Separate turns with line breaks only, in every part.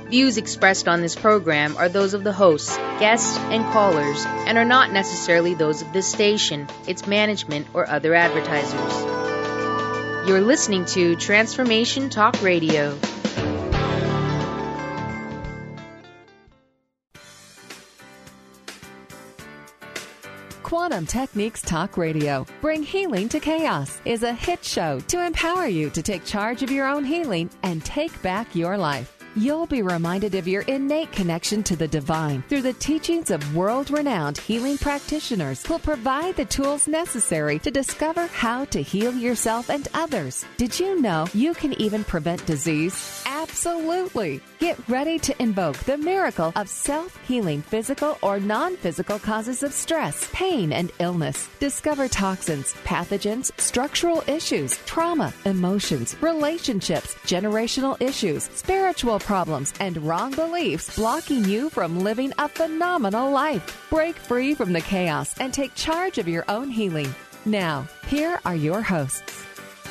Views expressed on this program are those of the hosts, guests, and callers, and are not necessarily those of this station, its management, or other advertisers. You're listening to Transformation Talk Radio.
Quantum Techniques Talk Radio, Bring Healing to Chaos, is a hit show to empower you to take charge of your own healing and take back your life. You'll be reminded of your innate connection to the divine through the teachings of world-renowned healing practitioners who'll provide the tools necessary to discover how to heal yourself and others. Did you know you can even prevent disease? Absolutely. Get ready to invoke the miracle of self-healing physical or non-physical causes of stress, pain, and illness. Discover toxins, pathogens, structural issues, trauma, emotions, relationships, generational issues, spiritual problems, and wrong beliefs blocking you from living a phenomenal life. Break free from the chaos and take charge of your own healing. Now, here are your hosts.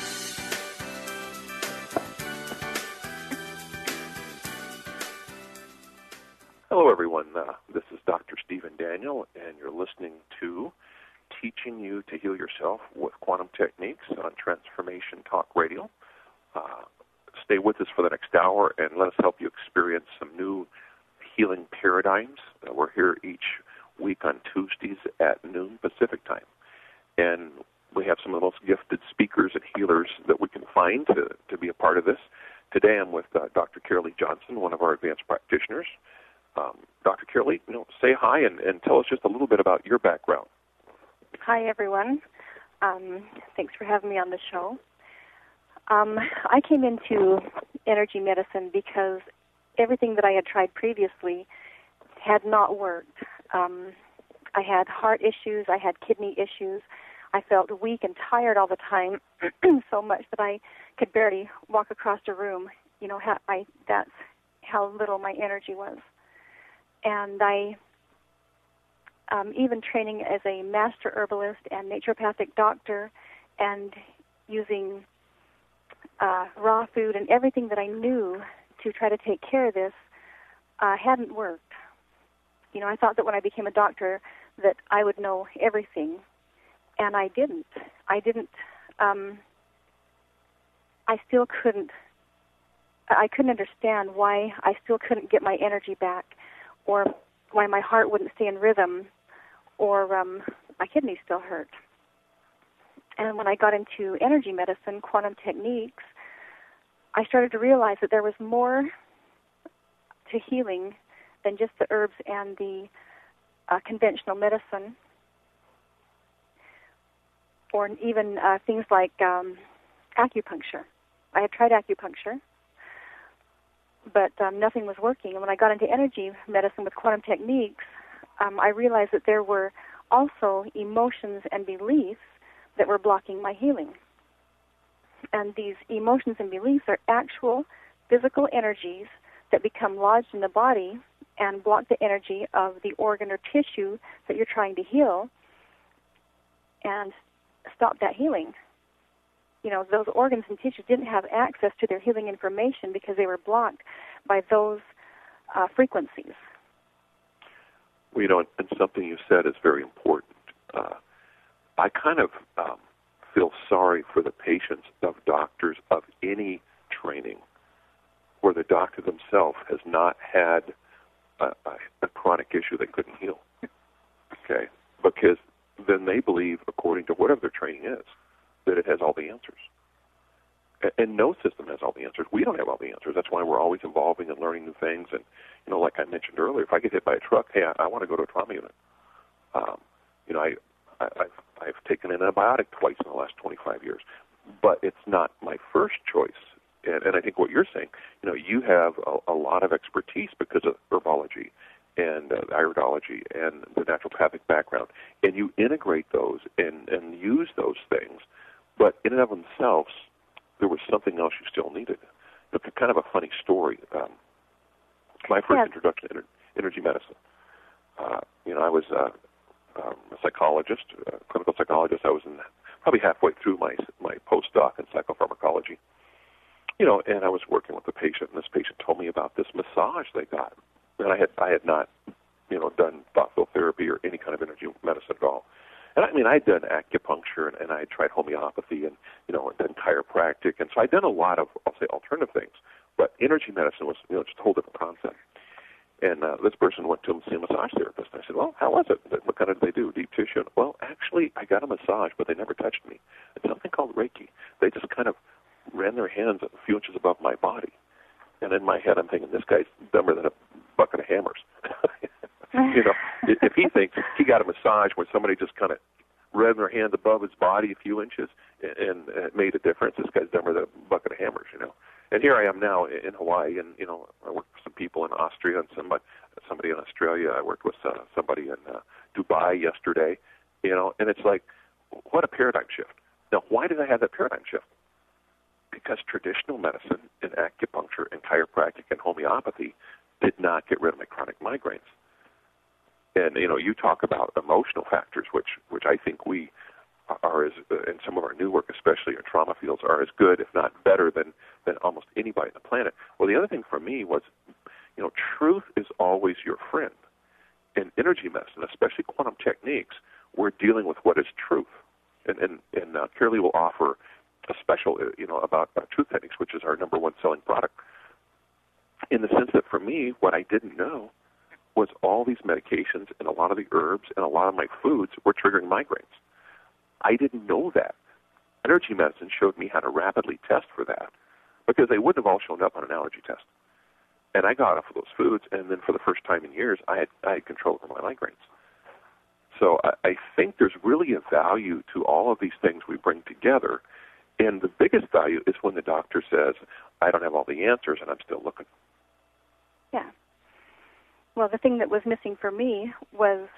Hello, everyone. This is Dr. Stephen Daniel, and you're listening to Teaching You to Heal Yourself with Quantum Techniques on Transformation Talk Radio. Stay with us for the next hour, and let us help you experience some new healing paradigms. We're here each week on Tuesdays at noon Pacific time, and we have some of the most gifted speakers and healers that we can find to be a part of this. Today I'm with Dr. Carolee Johnson, one of our advanced practitioners. Dr. Carolee, say hi and tell us just a little bit about your background.
Hi, everyone. Thanks for having me on the show. I came into energy medicine because everything that I had tried previously had not worked. I had heart issues. I had kidney issues. I felt weak and tired all the time, so much that I could barely walk across a room. That's how little my energy was. And I, even training as a master herbalist and naturopathic doctor and using raw food and everything that I knew to try to take care of this hadn't worked. I thought that when I became a doctor that I would know everything, and I didn't. I still couldn't. I couldn't understand why I still couldn't get my energy back, or why my heart wouldn't stay in rhythm, or my kidneys still hurt. And when I got into energy medicine, quantum techniques, I started to realize that there was more to healing than just the herbs and the conventional medicine, or even things like acupuncture. I had tried acupuncture, but nothing was working. And when I got into energy medicine with quantum techniques, I realized that there were also emotions and beliefs that were blocking my healing. And these emotions and beliefs are actual physical energies that become lodged in the body and block the energy of the organ or tissue that you're trying to heal and stop that healing. Those organs and tissues didn't have access to their healing information because they were blocked by those frequencies.
Well, and something you said is very important. I kind of feel sorry for the patients of doctors of any training where the doctor themselves has not had a chronic issue they couldn't heal. Okay? Because then they believe, according to whatever their training is, that it has all the answers. And no system has all the answers. We don't have all the answers. That's why we're always evolving and learning new things. And, like I mentioned earlier, if I get hit by a truck, hey, I want to go to a trauma unit. I've taken an antibiotic twice in the last 25 years. But it's not my first choice. And I think what you're saying, you have a lot of expertise because of herbology and iridology and the naturopathic background. And you integrate those and use those things. But in and of themselves, there was something else you still needed. Kind of a funny story. My first introduction to energy medicine. I was a psychologist, a clinical psychologist. I was probably halfway through my postdoc in psychopharmacology. And I was working with a patient, and this patient told me about this massage they got. And I had not, done thought field therapy or any kind of energy medicine at all. And I had done acupuncture, and I had tried homeopathy and, done chiropractic. And so I'd done a lot of, I'll say, alternative things. But energy medicine was, just a whole different concept. And this person went to see a massage therapist. And I said, well, how was it? What kind of did they do? Deep tissue? Well, actually, I got a massage, but they never touched me. It's something called Reiki. They just kind of ran their hands a few inches above my body. And in my head, I'm thinking, this guy's dumber than a bucket of hammers. If he thinks he got a massage where somebody just kind of ran their hand above his body a few inches and it made a difference, this guy's dumber than a bucket of hammers, And here I am now in Hawaii, and, I worked with some people in Austria and somebody in Australia. I worked with somebody in Dubai yesterday, and it's like, what a paradigm shift. Now, why did I have that paradigm shift? Because traditional medicine and acupuncture and chiropractic and homeopathy did not get rid of my chronic migraines. And, you talk about emotional factors, which I think we are, as in some of our new work, especially in trauma fields, are as good, if not better, than almost anybody on the planet. Well, the other thing for me was, truth is always your friend. In energy medicine, especially quantum techniques, we're dealing with what is truth. And Carolee will offer a special, about truth techniques, which is our number one selling product, in the sense that for me, what I didn't know was all these medications and a lot of the herbs and a lot of my foods were triggering migraines. I didn't know that. Energy medicine showed me how to rapidly test for that, because they wouldn't have all shown up on an allergy test. And I got off of those foods, and then for the first time in years, I had control over my migraines. So I think there's really a value to all of these things we bring together, and the biggest value is when the doctor says, I don't have all the answers, and I'm still looking.
Yeah. Well, the thing that was missing for me was,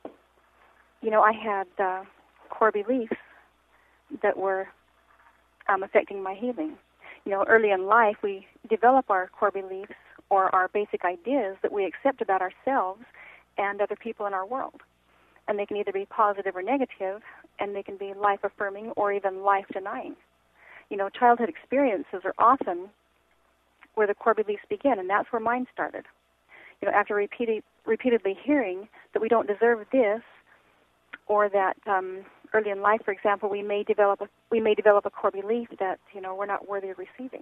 I had core beliefs that were affecting my healing. Early in life, we develop our core beliefs or our basic ideas that we accept about ourselves and other people in our world. And they can either be positive or negative, and they can be life-affirming or even life-denying. Childhood experiences are often where the core beliefs begin, and that's where mine started. After repeatedly hearing that we don't deserve this, or that early in life, for example, we may develop a core belief that we're not worthy of receiving.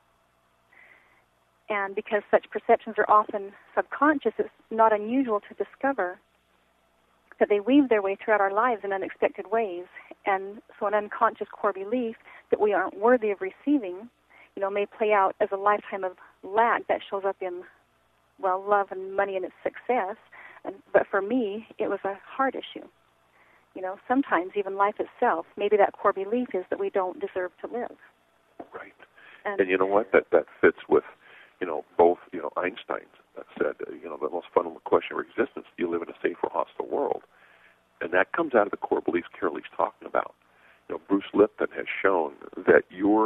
And because such perceptions are often subconscious, it's not unusual to discover that they weave their way throughout our lives in unexpected ways. And so an unconscious core belief that we aren't worthy of receiving, may play out as a lifetime of lack that shows up in, love and money and its success. But for me, it was a heart issue. Sometimes even life itself, maybe that core belief is that we don't deserve to live.
Right. And you know what? That fits with, both, Einstein said, the most fundamental question of existence, do you live in a safe or hostile world? And that comes out of the core beliefs Carolee's talking about. Bruce Lipton has shown that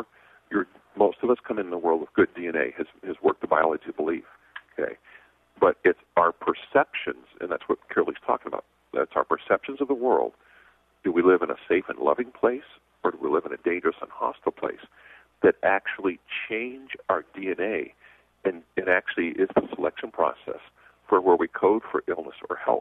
most of us come in the world with good DNA, his work, the biology of belief, okay? But it's our perceptions, and that's what Carolee's talking about. That's our perceptions of the world. Do we live in a safe and loving place, or do we live in a dangerous and hostile place, that actually change our DNA, and it actually is the selection process for where we code for illness or health.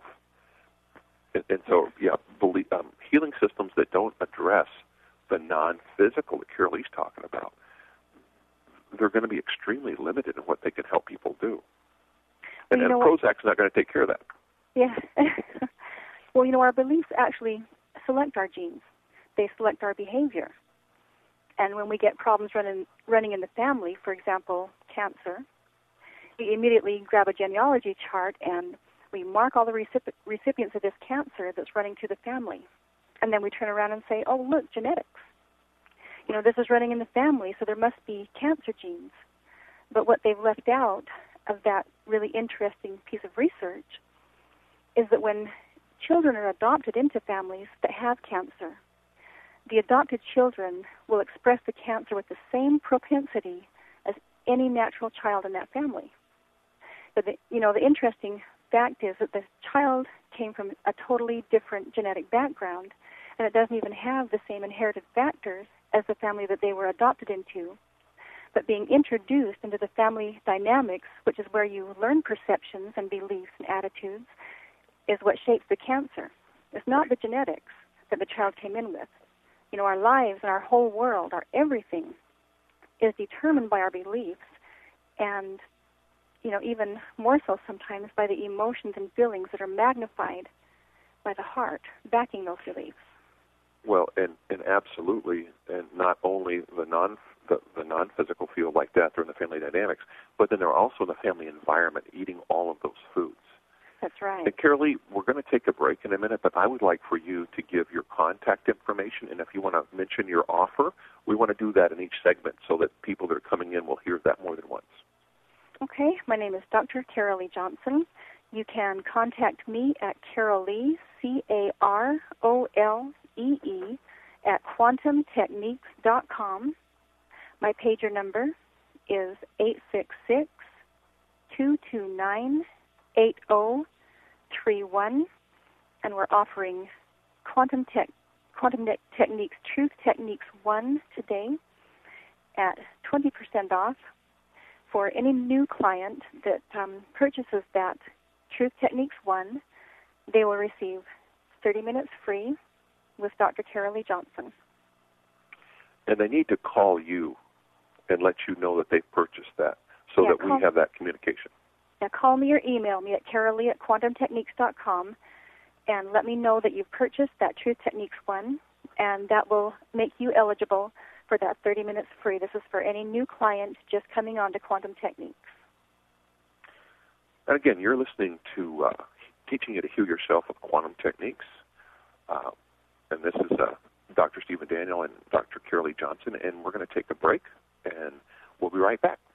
And so, healing systems that don't address the non-physical that Carolee's talking about, they're going to be extremely limited in what they can help people do. And Prozac's not going to take care of that.
Yeah. Well, our beliefs actually select our genes. They select our behavior. And when we get problems running in the family, for example, cancer, we immediately grab a genealogy chart and we mark all the recipients of this cancer that's running through the family. And then we turn around and say, oh, look, genetics. This is running in the family, so there must be cancer genes. But what they've left out of that really interesting piece of research is that when children are adopted into families that have cancer, the adopted children will express the cancer with the same propensity as any natural child in that family. But the interesting fact is that the child came from a totally different genetic background, and it doesn't even have the same inherited factors as the family that they were adopted into. But being introduced into the family dynamics, which is where you learn perceptions and beliefs and attitudes, is what shapes the cancer. It's not the genetics that the child came in with. You know, our lives and our whole world, our everything, is determined by our beliefs, and, you know, even more so sometimes by the emotions and feelings that are magnified by the heart backing those beliefs.
Well, and absolutely, and not only the non-physical field like that, they're in the family dynamics, but then they're also in the family environment, eating all of those foods.
That's right.
And Carolee, we're going to take a break in a minute, but I would like for you to give your contact information, and if you want to mention your offer, we want to do that in each segment so that people that are coming in will hear that more than once.
Okay, my name is Dr. Carolee Johnson. You can contact me at Carolee, Carolee, at quantumtechniques.com. My pager number is 866-229-8031, and we're offering Quantum Techniques Truth Techniques 1 today at 20% off. For any new client that purchases that Truth Techniques 1, they will receive 30 minutes free with Dr. Carolee Johnson.
And they need to call you and let you know that they've purchased that so that we have that communication.
Now call me or email me at Carolee at quantumtechniques.com and let me know that you've purchased that Truth Techniques 1, and that will make you eligible for that 30 minutes free. This is for any new client just coming on to Quantum Techniques.
And again, you're listening to Teaching You to Heal Yourself with Quantum Techniques. And this is Dr. Stephen Daniel and Dr. Carolee Johnson, and we're going to take a break, and we'll be right back.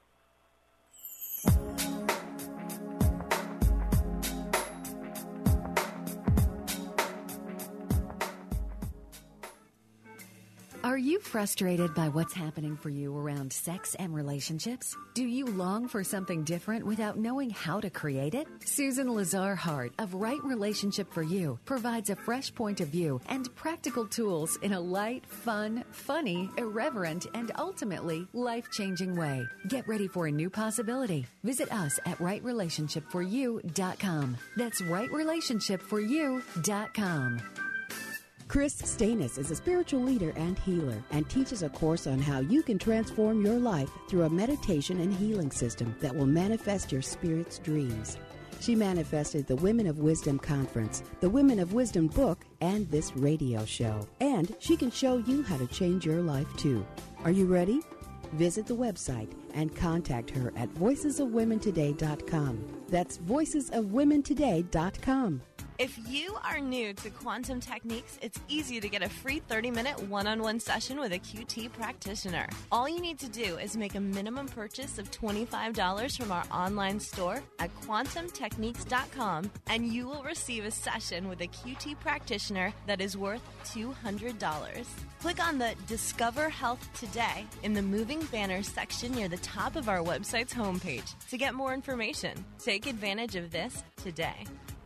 Are you frustrated by what's happening for you around sex and relationships? Do you long for something different without knowing how to create it? Susan Lazar-Hart of Right Relationship for You provides a fresh point of view and practical tools in a light, fun, funny, irreverent, and ultimately life-changing way. Get ready for a new possibility. Visit us at rightrelationshipforyou.com. That's rightrelationshipforyou.com.
Chris Stanis is a spiritual leader and healer and teaches a course on how you can transform your life through a meditation and healing system that will manifest your spirit's dreams. She manifested the Women of Wisdom Conference, the Women of Wisdom book, and this radio show. And she can show you how to change your life too. Are you ready? Visit the website and contact her at voicesofwomentoday.com. That's voicesofwomentoday.com.
If you are new to Quantum Techniques, it's easy to get a free 30-minute one-on-one session with a QT practitioner. All you need to do is make a minimum purchase of $25 from our online store at quantumtechniques.com, and you will receive a session with a QT practitioner that is worth $200. Click on the Discover Health Today in the moving banners section near the top of our website's homepage to get more information. Take advantage of this today.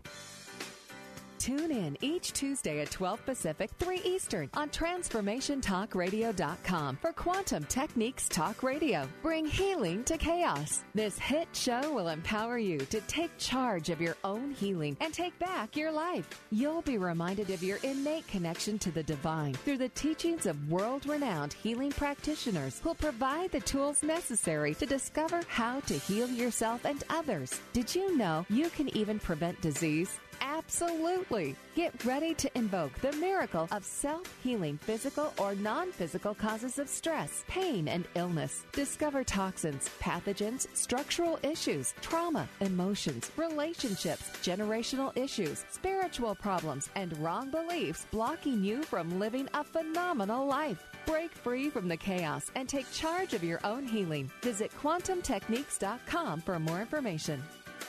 Tune in each Tuesday at 12 Pacific, 3 Eastern on TransformationTalkRadio.com for Quantum Techniques Talk Radio. Bring healing to chaos. This hit show will empower you to take charge of your own healing and take back your life. You'll be reminded of your innate connection to the divine through the teachings of world-renowned healing practitioners who'll provide the tools necessary to discover how to heal yourself and others. Did you know you can even prevent disease? Absolutely. Get ready to invoke the miracle of self-healing physical or non-physical causes of stress, pain, and illness. Discover toxins, pathogens, structural issues, trauma, emotions, relationships, generational issues, spiritual problems, and wrong beliefs blocking you from living a phenomenal life. Break free from the chaos and take charge of your own healing. Visit quantumtechniques.com for more information.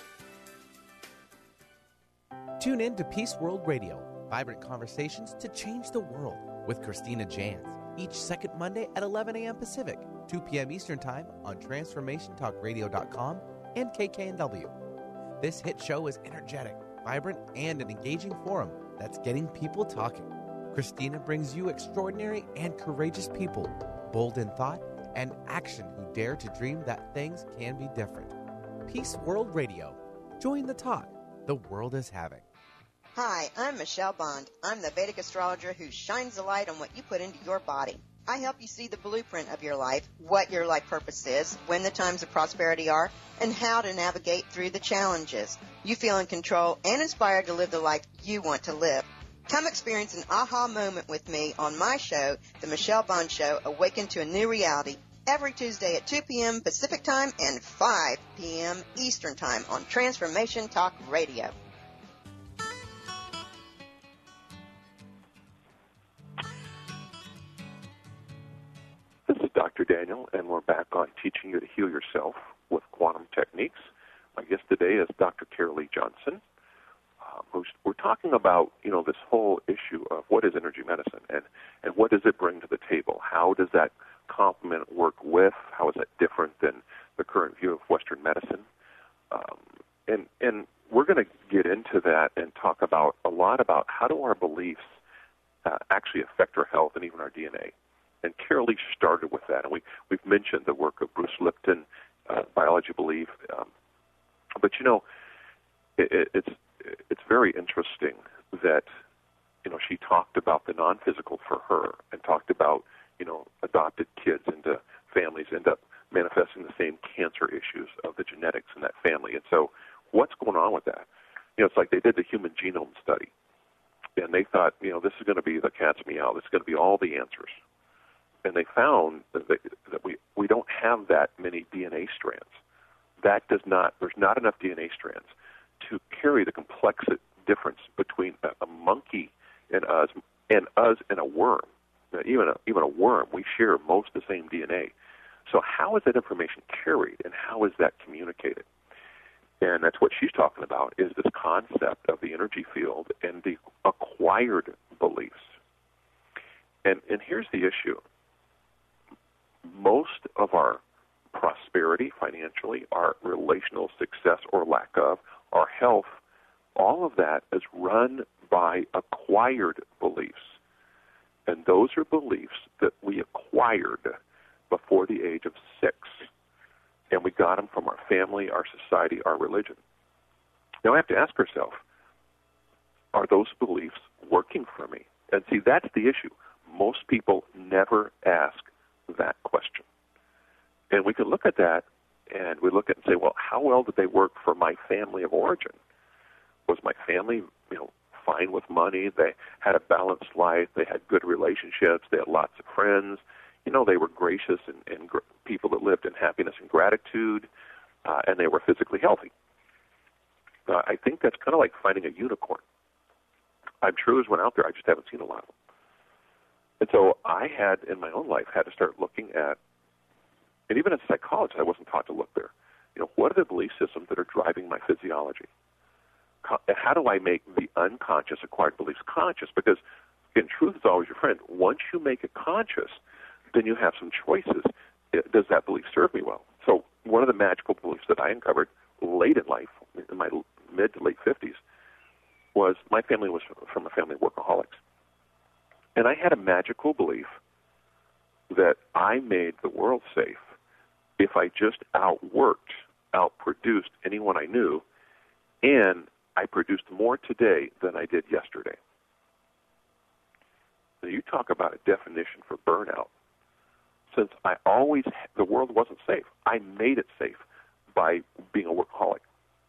Tune in to Peace World Radio, vibrant conversations to change the world with Christina Jans, each second Monday at 11 a.m. Pacific, 2 p.m. Eastern Time on TransformationTalkRadio.com and KKNW. This hit show is energetic, vibrant, and an engaging forum that's getting people talking. Christina brings you extraordinary and courageous people, bold in thought and action who dare to dream that things can be different. Peace World Radio. Join the talk the world is having.
Hi, I'm Michelle Bond. I'm the Vedic astrologer who shines the light on what you put into your body. I help you see the blueprint of your life, what your life purpose is, when the times of prosperity are, and how to navigate through the challenges. You feel in control and inspired to live the life you want to live. Come experience an aha moment with me on my show, The Michelle Bond Show, Awaken to a New Reality, every Tuesday at 2 p.m. Pacific Time and 5 p.m. Eastern Time on Transformation Talk Radio.
This is Dr. Daniel, and we're back on Teaching You to Heal Yourself with Quantum Techniques. My guest today is Dr. Carolee Johnson. We're talking about, this whole issue of what is energy medicine and what does it bring to the table? How does that complement work with? How is that different than the current view of Western medicine? And we're going to get into that and talk about a lot about how do our beliefs actually affect our health and even our DNA. And Carolee started with that, and we've mentioned the work of Bruce Lipton, biology belief. But it's very interesting that she talked about the non-physical for her and talked about adopted kids into families end up manifesting the same cancer issues of the genetics in that family. And so what's going on with that? It's like they did the human genome study, and they thought, this is going to be the cat's meow. This is going to be all the answers. And they found that we don't have that many DNA strands. There's not enough DNA strands to carry the complex difference between a monkey and us and a worm. Even a worm, we share most of the same DNA. So how is that information carried, and how is that communicated? And that's what she's talking about, is this concept of the energy field and the acquired beliefs. And here's the issue. Most of our prosperity financially, our relational success or lack of, our health, all of that is run by acquired beliefs. And those are beliefs that we acquired before the age of 6. And we got them from our family, our society, our religion. Now I have to ask ourselves, are those beliefs working for me? And see, that's the issue. Most people never ask that question. And we can look at that and we look at it and say, well, how well did they work for my family of origin? Was my family, fine with money? They had a balanced life. They had good relationships. They had lots of friends. They were gracious and people that lived in happiness and gratitude, and they were physically healthy. I think that's kind of like finding a unicorn. I'm sure there's one out there. I just haven't seen a lot of them. And so I had, in my own life, had to start looking at, and even as a psychologist, I wasn't taught to look there. What are the belief systems that are driving my physiology? How do I make the unconscious acquired beliefs conscious? Because, again, truth is always your friend. Once you make it conscious, then you have some choices. Does that belief serve me well? So one of the magical beliefs that I uncovered late in life, in my mid to late 50s, was my family was from a family of workaholics. And I had a magical belief that I made the world safe if I just outproduced anyone I knew, and I produced more today than I did yesterday. Now, you talk about a definition for burnout. Since the world wasn't safe, I made it safe by being a workaholic.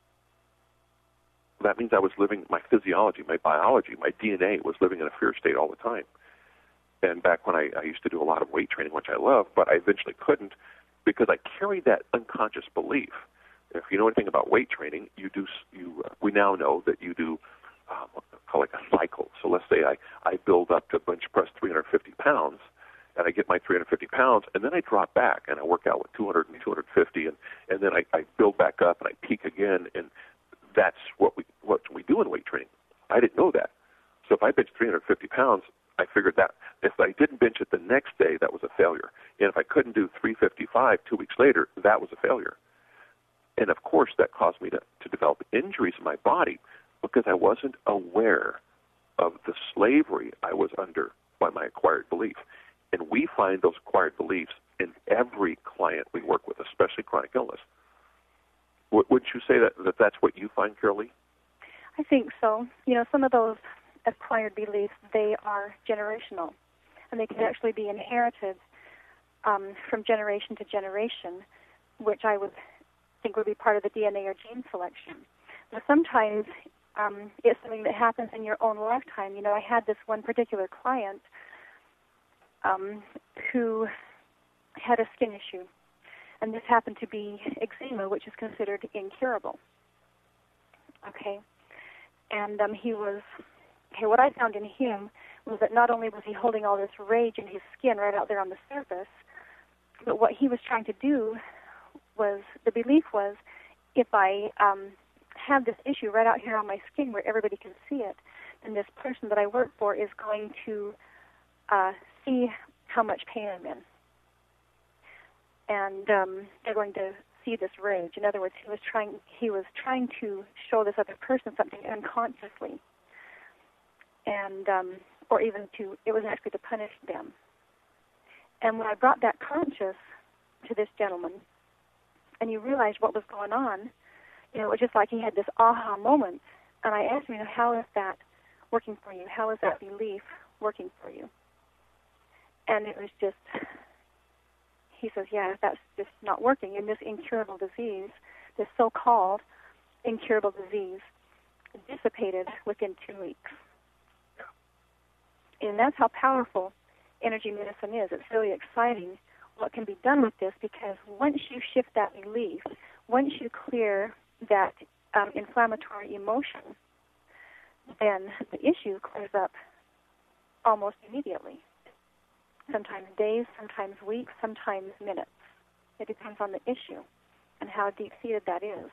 That means I was living my physiology, my biology, my DNA was living in a fear state all the time. And back when I used to do a lot of weight training, which I love, but I eventually couldn't because I carried that unconscious belief. If you know anything about weight training, we now know that you do call it a cycle. So let's say I build up to bench press 350 pounds, and I get my 350 pounds, and then I drop back, and I work out with 200 and 250, and then I build back up, and I peak again, and that's what we do in weight training. I didn't know that. So if I bench 350 pounds, I figured that if I didn't bench it the next day, that was a failure. And if I couldn't do 355 2 weeks later, that was a failure. And, of course, that caused me to develop injuries in my body because I wasn't aware of the slavery I was under by my acquired belief. And we find those acquired beliefs in every client we work with, especially chronic illness. Would you say that that's what you find, Carol Lee?
I think so. Some of those acquired beliefs, they are generational, and they can actually be inherited from generation to generation, which I would think would be part of the DNA or gene selection. But sometimes it's something that happens in your own lifetime. I had this one particular client who had a skin issue, and this happened to be eczema, which is considered incurable. Okay, and what I found in him was that not only was he holding all this rage in his skin right out there on the surface, but what he was trying to do was, the belief was, if I have this issue right out here on my skin where everybody can see it, then this person that I work for is going to see how much pain I'm in. And they're going to see this rage. In other words, he was trying to show this other person something unconsciously, and or even it was actually to punish them. And when I brought that conscious to this gentleman, and he realized what was going on, it was just like he had this aha moment. And I asked him, how is that working for you? How is that belief working for you? And it was just, he says, yeah, that's just not working. And this incurable disease, this so-called incurable disease, dissipated within 2 weeks. And that's how powerful energy medicine is. It's really exciting what can be done with this, because once you shift that belief, once you clear that inflammatory emotion, then the issue clears up almost immediately. Sometimes days, sometimes weeks, sometimes minutes. It depends on the issue and how deep-seated that is.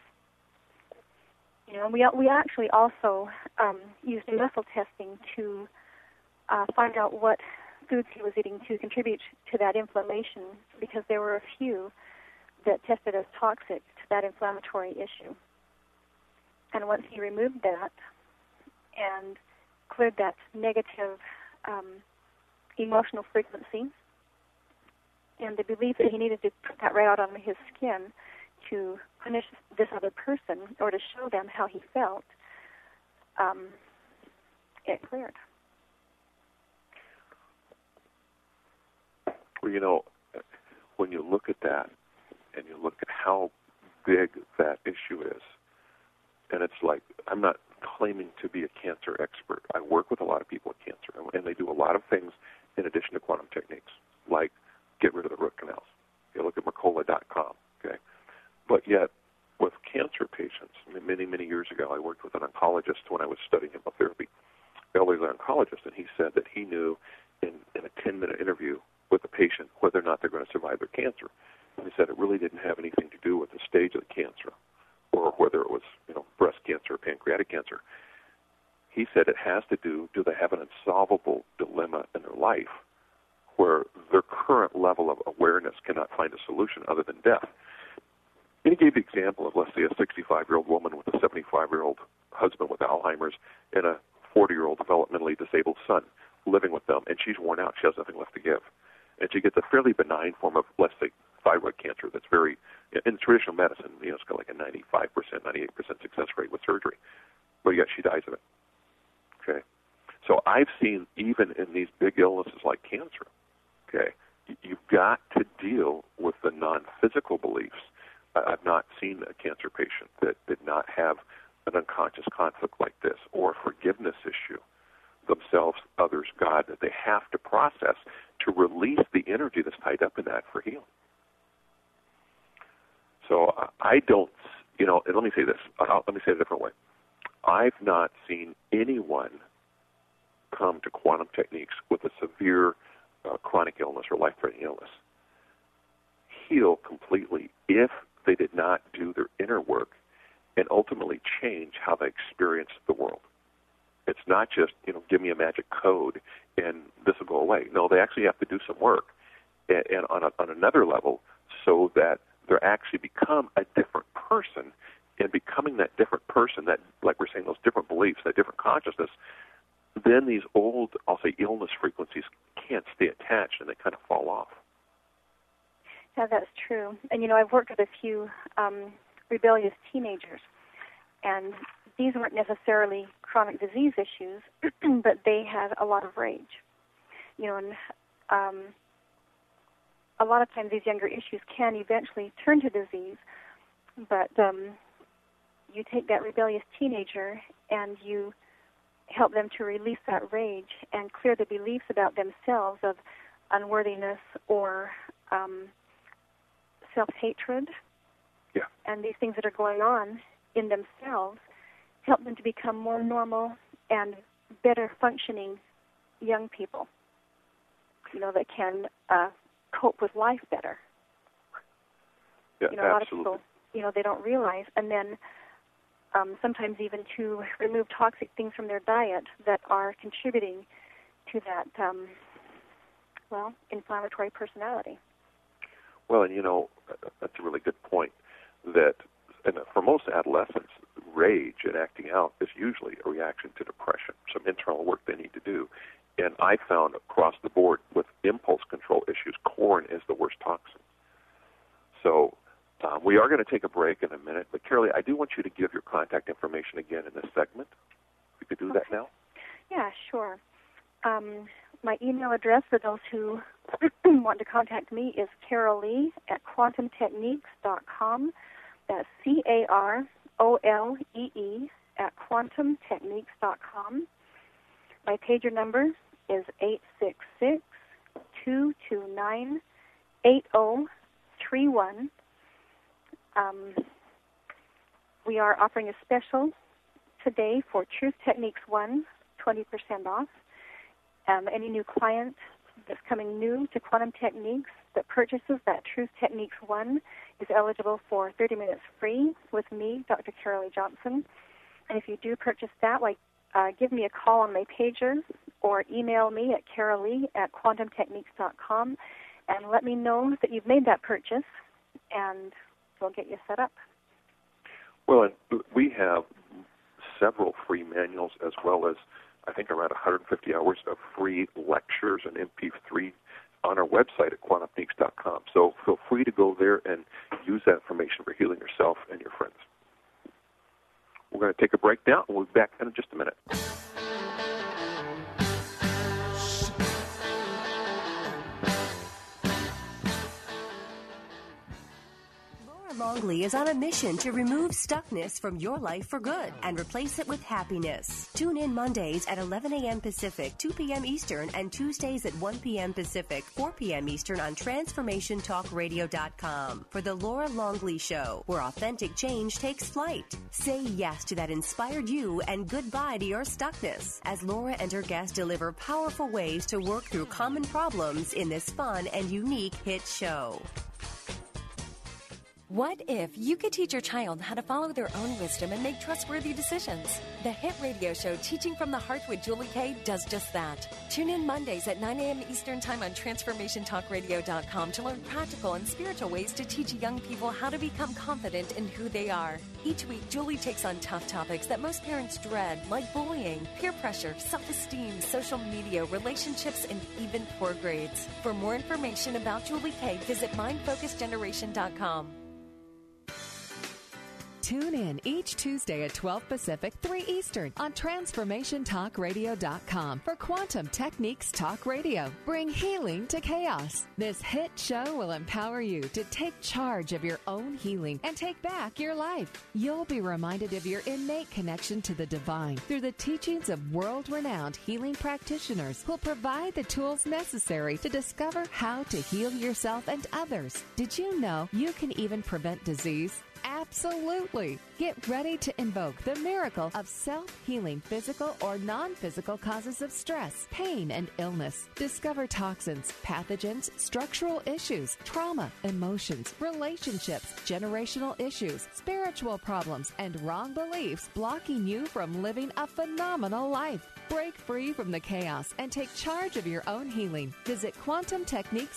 We actually also used muscle testing to find out what foods he was eating to contribute to that inflammation, because there were a few that tested as toxic to that inflammatory issue. And once he removed that and cleared that negative emotional frequency and the belief that he needed to put that right out on his skin to punish this other person or to show them how he felt, it cleared.
Well, when you look at that and you look at how big that issue is, and it's like, I'm not claiming to be a cancer expert. I work with a lot of people with cancer, and they do a lot of things in addition to quantum techniques, like get rid of the root canals. You look at Mercola.com, okay? But yet, with cancer patients, many, many years ago, I worked with an oncologist when I was studying chemotherapy, elderly oncologist, and he said that he knew in a 10-minute interview with the patient whether or not they're going to survive their cancer. And he said it really didn't have anything to do with the stage of the cancer or whether it was, breast cancer or pancreatic cancer. He said it has to do they have an unsolvable dilemma in their life where their current level of awareness cannot find a solution other than death. And he gave the example of, let's say, a 65-year-old woman with a 75-year-old husband with Alzheimer's and a 40-year-old developmentally disabled son living with them, and she's worn out. She has nothing left to give. And she gets a fairly benign form of, let's say, thyroid cancer that's very, in traditional medicine, it's got like a 95%, 98% success rate with surgery. But yet she dies of it. Okay? So I've seen, even in these big illnesses like cancer, okay, you've got to deal with the non-physical beliefs. I've not seen a cancer patient that did not have an unconscious conflict like this or a forgiveness issue, themselves, others, God, that they have to process to release the energy that's tied up in that for healing. So I don't, and let me say this. Let me say it a different way. I've not seen anyone come to quantum techniques with a severe chronic illness or life-threatening illness heal completely if they did not do their inner work and ultimately change how they experience the world. It's not just, give me a magic code and this will go away. No, they actually have to do some work and on another level so that they actually become a different person, and becoming that different person, that, like we're saying, those different beliefs, that different consciousness, then these old, I'll say, illness frequencies can't stay attached and they kind of fall off.
Yeah, that's true. And, I've worked with a few rebellious teenagers, and these weren't necessarily chronic disease issues, but they had a lot of rage. And a lot of times these younger issues can eventually turn to disease, but you take that rebellious teenager and you help them to release that rage and clear the beliefs about themselves of unworthiness or self-hatred, and these things that are going on in themselves, help them to become more normal and better functioning young people, that can cope with life better.
Yeah,
a lot of
absolutely.
people, they don't realize, and then sometimes even to remove toxic things from their diet that are contributing to that, inflammatory personality.
Well, and that's a really good point, that for most adolescents, rage and acting out is usually a reaction to depression, some internal work they need to do. And I found across the board with impulse control issues, corn is the worst toxin. So we are going to take a break in a minute, but Carolee, I do want you to give your contact information again in this segment. We could do that now?
Yeah, sure. My email address for those who want to contact me is Carolee at quantumtechniques.com. That's CAROLEE at quantumtechniques.com. My pager number is 866-229-8031. We are offering a special today for Truth Techniques 1, 20% off. Any new client that's coming new to Quantum Techniques that purchases that Truth Techniques 1 is eligible for 30 minutes free with me, Dr. Carolee Johnson. And if you do purchase that, give me a call on my pager or email me at Carolee at quantumtechniques.com and let me know that you've made that purchase, and we'll get you set up.
Well, and we have several free manuals as well as, I think, around 150 hours of free lectures and MP3 on our website at quantumtechniques.com. So feel free to go there and use that information for healing yourself and your friends. We're going to take a break now, and we'll be back in just a minute.
Longley is on a mission to remove stuckness from your life for good and replace it with happiness. Tune in Mondays at 11 a.m. Pacific, 2 p.m. Eastern, and Tuesdays at 1 p.m. Pacific, 4 p.m. Eastern on TransformationTalkRadio.com for the Laura Longley Show, where authentic change takes flight. Say yes to that inspired you and goodbye to your stuckness as Laura and her guests deliver powerful ways to work through common problems in this fun and unique hit show.
What if you could teach your child how to follow their own wisdom and make trustworthy decisions? The hit radio show Teaching from the Heart with Julie Kay does just that. Tune in Mondays at 9 a.m. Eastern Time on TransformationTalkRadio.com to learn practical and spiritual ways to teach young people how to become confident in who they are. Each week, Julie takes on tough topics that most parents dread, like bullying, peer pressure, self-esteem, social media, relationships, and even poor grades. For more information about Julie Kay, visit MindFocusGeneration.com.
Tune in each Tuesday at 12 Pacific, 3 Eastern on TransformationTalkRadio.com for Quantum Techniques Talk Radio. Bring healing to chaos. This hit show will empower you to take charge of your own healing and take back your life. You'll be reminded of your innate connection to the divine through the teachings of world-renowned healing practitioners who'll provide the tools necessary to discover how to heal yourself and others. Did you know you can even prevent disease? Absolutely. Get ready to invoke the miracle of self-healing physical or non-physical causes of stress, pain, and illness. Discover toxins, pathogens, structural issues, trauma, emotions, relationships, generational issues, spiritual problems, and wrong beliefs blocking you from living a phenomenal life. Break free from the chaos and take charge of your own healing. Visit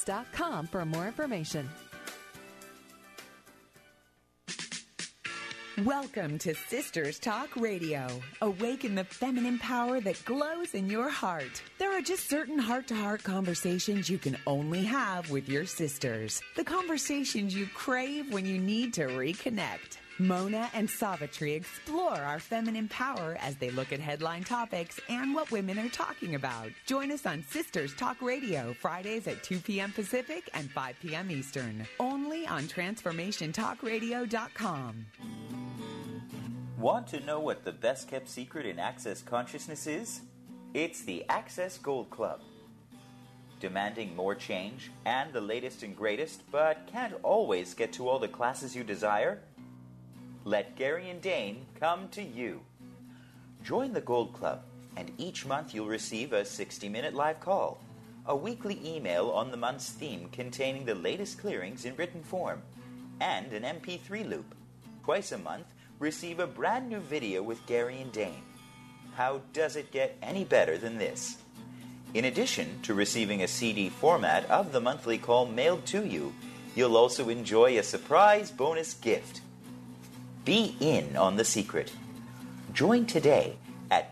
quantumtechniques.com for more information.
Welcome to Sisters Talk Radio. Awaken the feminine power that glows in your heart. There are just certain heart-to-heart conversations you can only have with your sisters. The conversations you crave when you need to reconnect. Mona and Savitri explore our feminine power as they look at headline topics and what women are talking about. Join us on Sisters Talk Radio, Fridays at 2 p.m. Pacific and 5 p.m. Eastern. Only on TransformationTalkRadio.com.
Want to know what the best-kept secret in Access Consciousness is? It's the Access Gold Club. Demanding more change and the latest and greatest, but can't always get to all the classes you desire? Let Gary and Dane come to you. Join the Gold Club, and each month you'll receive a 60-minute live call, a weekly email on the month's theme containing the latest clearings in written form, and an MP3 loop. Twice a month, receive a brand new video with Gary and Dane. How does it get any better than this? In addition to receiving a CD format of the monthly call mailed to you, you'll also enjoy a surprise bonus gift. Be in on the secret. Join today at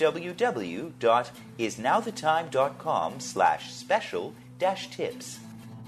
www.isnowthetime.com/special-tips.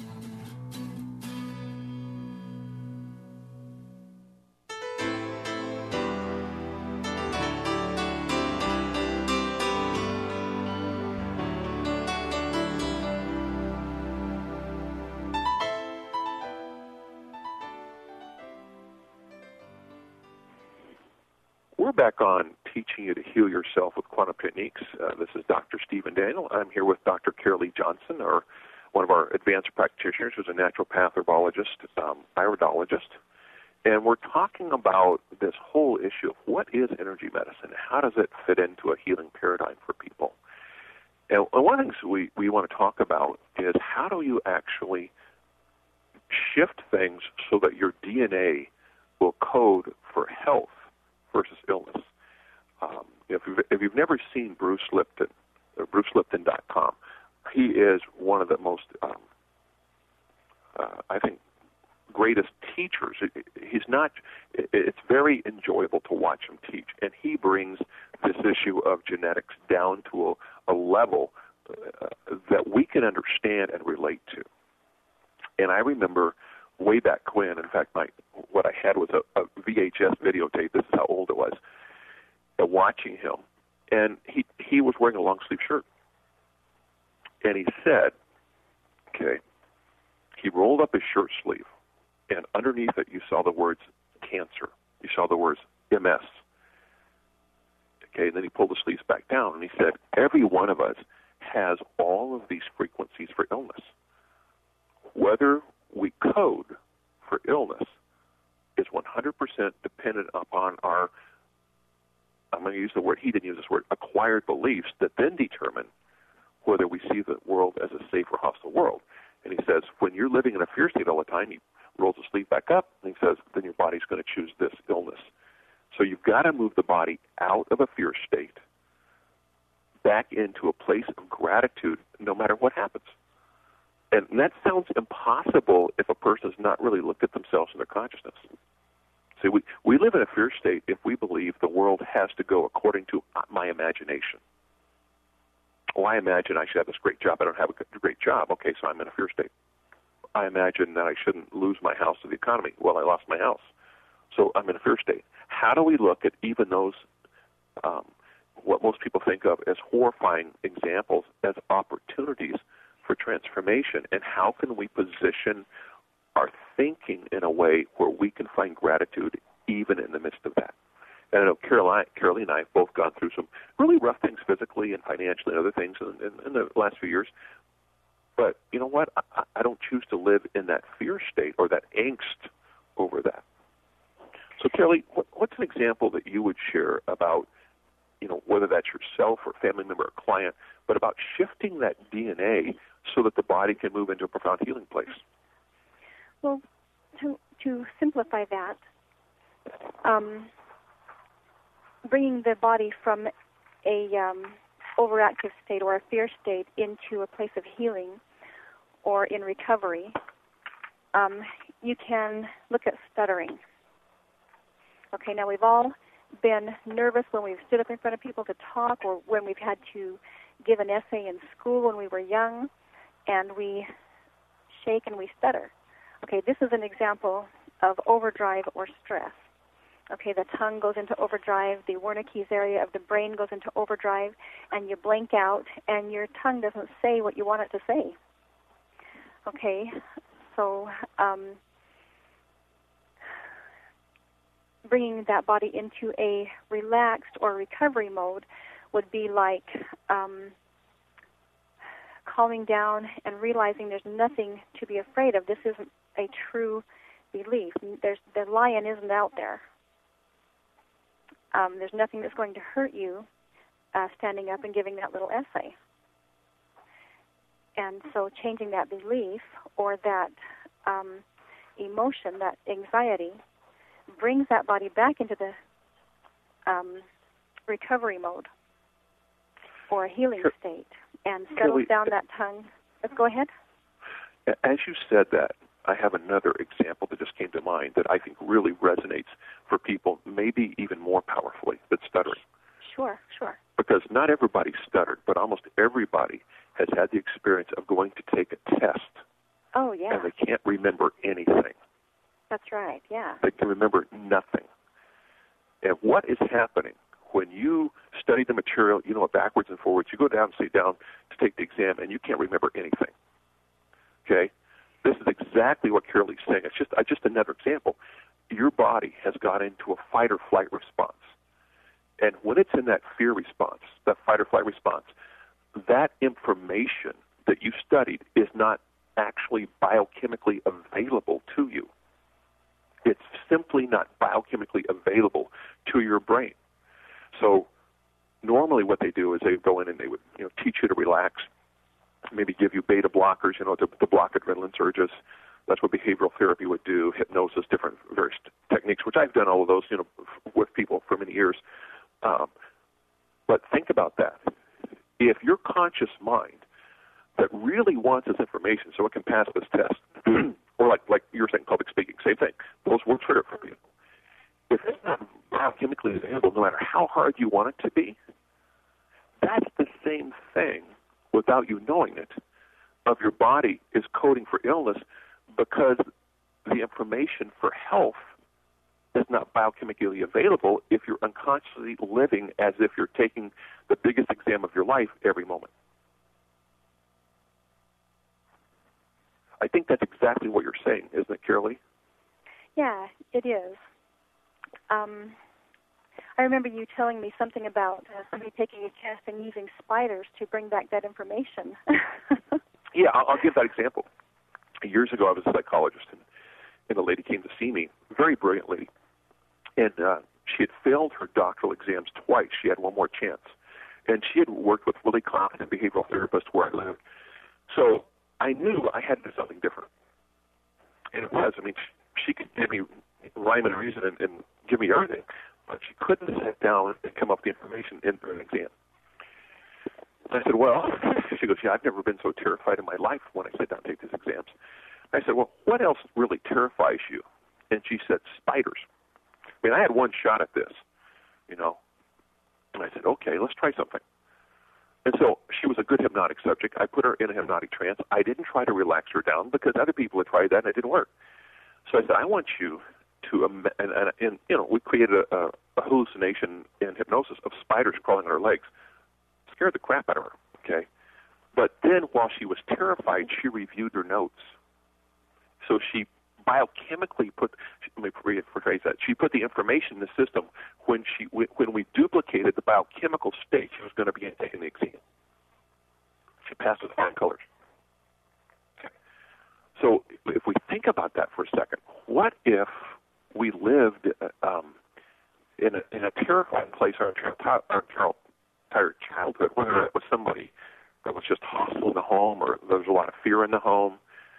We're back on Teaching You to Heal Yourself with Quantum Techniques. This is Dr. Stephen Daniel. I'm here with Dr. Carolee Johnson, one of our advanced practitioners who's a naturopath, herbologist, iridologist. And we're talking about this whole issue of what is energy medicine? How does it fit into a healing paradigm for people? And one of the things we want to talk about is how do you actually shift things so that your DNA will code for health versus illness. If you've never seen Bruce Lipton, or BruceLipton.com, he is one of the most, I think, greatest teachers. It's very enjoyable to watch him teach, and he brings this issue of genetics down to a level that we can understand and relate to. And I remember way back when, in fact, what I had was a VHS videotape. This is how old it was. Watching him, and he was wearing a long sleeve shirt, and he said, okay, he rolled up his shirt sleeve, and underneath it you saw the words cancer, you saw the words MS. Okay, and then he pulled the sleeves back down, and he said, every one of us has all of these frequencies for illness. Whether we code for illness is 100% dependent upon our, I'm going to use the word, he didn't use this word, acquired beliefs that then determine whether we see the world as a safe or hostile world. And he says, when you're living in a fear state all the time, he rolls the sleeve back up, and he says, then your body's going to choose this illness. So you've got to move the body out of a fear state, back into a place of gratitude, no matter what happens. And that sounds impossible if a person has not really looked at themselves and their consciousness. See, we live in a fear state if we believe the world has to go according to my imagination. Oh, I imagine I should have this great job. I don't have a great job. Okay, so I'm in a fear state. I imagine that I shouldn't lose my house to the economy. Well, I lost my house. So I'm in a fear state. How do we look at even those, what most people think of as horrifying examples, as opportunities for transformation? And how can we position our thinking in a way where we can find gratitude even in the midst of that? And I know Carolee and I have both gone through some really rough things physically and financially and other things in the last few years. But you know what? I don't choose to live in that fear state or that angst over that. So Carolee, what's an example that you would share about, whether that's yourself or family member or client, but about shifting that DNA so that the body can move into a profound healing place?
Well, to simplify that, bringing the body from a overactive state or a fear state into a place of healing or in recovery, you can look at stuttering. Okay, now we've all been nervous when we've stood up in front of people to talk, or when we've had to give an essay in school when we were young, and we shake and we stutter. Okay, this is an example of overdrive or stress. Okay, the tongue goes into overdrive, the Wernicke's area of the brain goes into overdrive, and you blank out, and your tongue doesn't say what you want it to say. Okay, so bringing that body into a relaxed or recovery mode would be like calming down and realizing there's nothing to be afraid of. This isn't a true belief. The lion isn't out there. There's nothing that's going to hurt you standing up and giving that little essay. And so changing that belief or that emotion, that anxiety, brings that body back into the recovery mode or a healing state and settles down that tongue. Let's go ahead.
As you said that, I have another example that just came to mind that I think really resonates for people, maybe even more powerfully than stuttering.
Sure.
Because not everybody stuttered, but almost everybody has had the experience of going to take a test.
Oh, yeah.
And they can't remember anything.
That's right, yeah.
They can remember nothing. And what is happening when you study the material, you know it backwards and forwards, you go down and sit down to take the exam, and you can't remember anything? Okay? This is exactly what Carolee's saying. It's just another example. Your body has got into a fight or flight response. And when it's in that fear response, that fight or flight response, that information that you studied is not actually biochemically available to you. It's simply not biochemically available to your brain. So normally what they do is they go in and they would teach you to relax, maybe give you beta blockers, to block adrenaline surges. That's what behavioral therapy would do, hypnosis, different various techniques, which I've done all of those, with people for many years. But think about that. If your conscious mind that really wants this information so it can pass this test, or like you're saying, public speaking, same thing. Those will trigger for people. If it's not biochemically available, no matter how hard you want it to be, that's the same thing, without you knowing it, of your body is coding for illness because the information for health is not biochemically available if you're unconsciously living as if you're taking the biggest exam of your life every moment. I think that's exactly what you're saying, isn't it, Carolee?
Yeah, it is. I remember you telling me something about somebody taking a test and using spiders to bring back that information.
Yeah, I'll give that example. Years ago, I was a psychologist, and a lady came to see me, a very brilliant lady, and she had failed her doctoral exams twice. She had one more chance. And she had worked with really competent behavioral therapists where I lived. So I knew I had to do something different. And it was, she could give me rhyme and reason and give me everything, but she couldn't sit down and come up with the information in an exam. I said, well, she goes, yeah, I've never been so terrified in my life when I sit down and take these exams. I said, well, what else really terrifies you? And she said, spiders. I had one shot at this, And I said, okay, let's try something. And so she was a good hypnotic subject. I put her in a hypnotic trance. I didn't try to relax her down because other people had tried that and it didn't work. So I said, I want you to, we created a hallucination in hypnosis of spiders crawling on her legs. Scared the crap out of her, okay? But then while she was terrified, she reviewed her notes. So she biochemically rephrase that. She put the information in the system when we duplicated the biochemical state she was going to be in taking the exam. She passed with flying colors. Okay. So if we think about that for a second, what if we lived in a terrifying place our entire childhood, whether it was somebody that was just hostile in the home or there was a lot of fear in the home?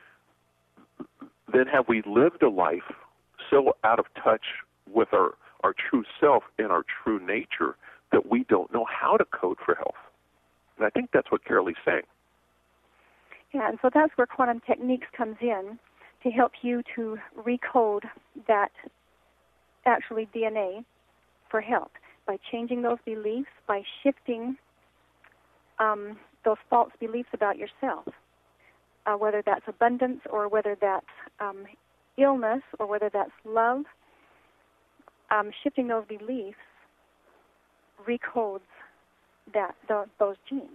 Then have we lived a life so out of touch with our true self and our true nature that we don't know how to code for health? And I think that's what Carolee's saying.
Yeah, and so that's where quantum techniques comes in to help you to recode that actually DNA for help by changing those beliefs, by shifting those false beliefs about yourself, whether that's abundance or whether that's illness or whether that's love. Shifting those beliefs recodes those genes.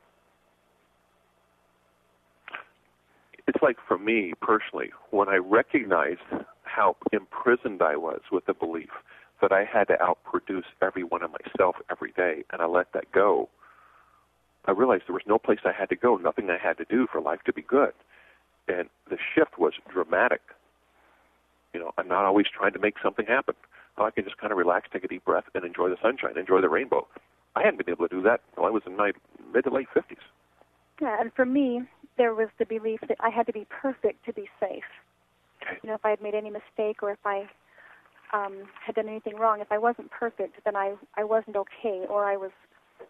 It's like for me personally, when I recognized how imprisoned I was with the belief that I had to outproduce every one of myself every day, and I let that go, I realized there was no place I had to go, nothing I had to do for life to be good. And the shift was dramatic. I'm not always trying to make something happen. I can just kind of relax, take a deep breath, and enjoy the sunshine, enjoy the rainbow. I hadn't been able to do that until I was in my mid to late 50s.
Yeah, and for me, there was the belief that I had to be perfect to be safe.
Okay.
If I had made any mistake or if I had done anything wrong, if I wasn't perfect, then I wasn't okay, or I was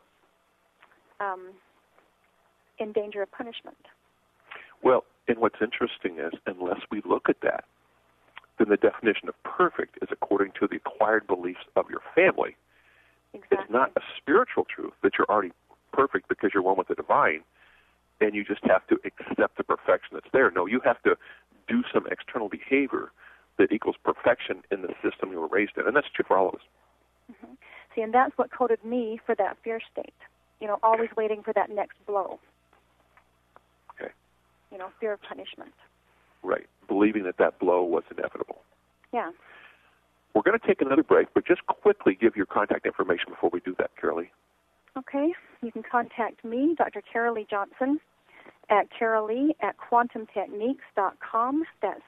in danger of punishment.
Well, and what's interesting is, unless we look at that, then the definition of perfect is according to the acquired beliefs of your family.
Exactly.
It's not a spiritual truth that you're already perfect because you're one with the divine, and you just have to accept the perfection that's there. No, you have to do some external behavior that equals perfection in the system you were raised in, and that's true for all of us.
Mm-hmm. See, and that's what coded me for that fear state. Always waiting for that next blow.
Okay.
Fear of punishment.
Right. Believing that blow was inevitable.
Yeah.
We're going to take another break, but just quickly give your contact information before we do that, Carolee.
Okay. You can contact me, Dr. Carolee Johnson, at Carolee@quantumtechniques.com. That's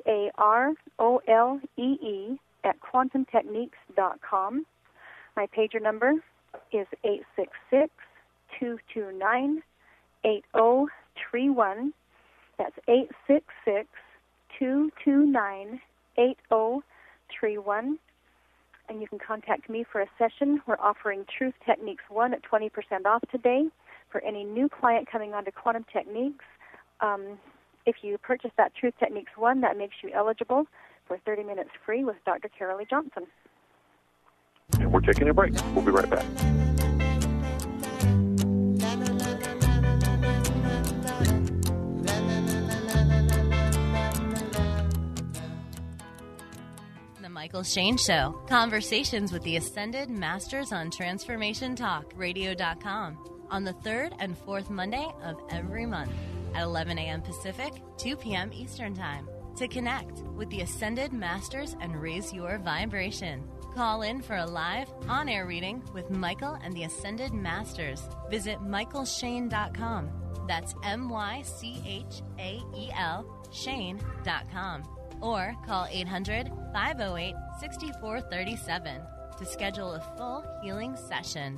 CAROLEE at quantumtechniques.com. My pager number is 866-229-8031. That's 866-229-8031. And you can contact me for a session. We're offering Truth Techniques 1 at 20% off today for any new client coming onto Quantum Techniques. If you purchase that Truth Techniques 1, that makes you eligible for 30 minutes free with Dr. Carolee Johnson.
And we're taking a break. We'll be right back.
The Michael Shane Show. Conversations with the Ascended Masters on Transformation Talk, Radio.com. On the 3rd and 4th Monday of every month at 11 a.m. Pacific, 2 p.m. Eastern Time. To connect with the Ascended Masters and raise your vibration. Call in for a live, on-air reading with Michael and the Ascended Masters. Visit michaelshane.com. That's MyChael, Shane.com. Or call 800-508-6437 to schedule a full healing session.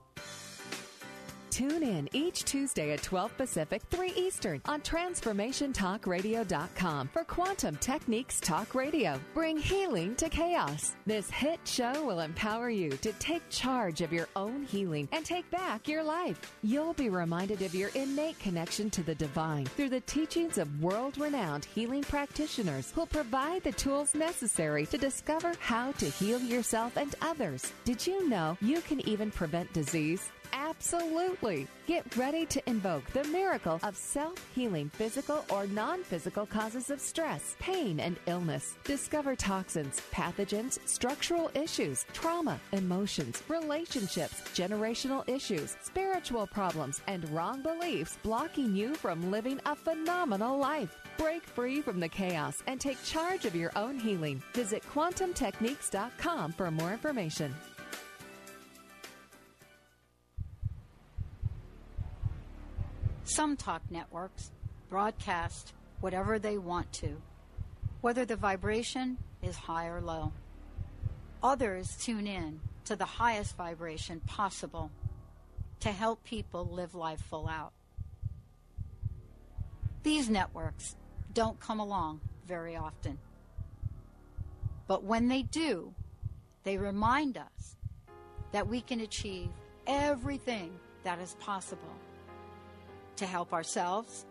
Tune in each Tuesday at 12 Pacific, 3 Eastern on TransformationTalkRadio.com for Quantum Techniques Talk Radio. Bring healing to chaos. This hit show will empower you to take charge of your own healing and take back your life. You'll be reminded of your innate connection to the divine through the teachings of world-renowned healing practitioners who'll provide the tools necessary to discover how to heal yourself and others. Did you know you can even prevent disease? Absolutely. Get ready to invoke the miracle of self-healing physical or non-physical causes of stress, pain, and illness. Discover toxins, pathogens, structural issues, trauma, emotions, relationships, generational issues, spiritual problems, and wrong beliefs blocking you from living a phenomenal life. Break free from the chaos and take charge of your own healing. Visit quantumtechniques.com for more information.
Some talk networks broadcast whatever they want to, whether the vibration is high or low. Others tune in to the highest vibration possible to help people live life full out. These networks don't come along very often. But when they do, they remind us that we can achieve everything that is possible to help ourselves,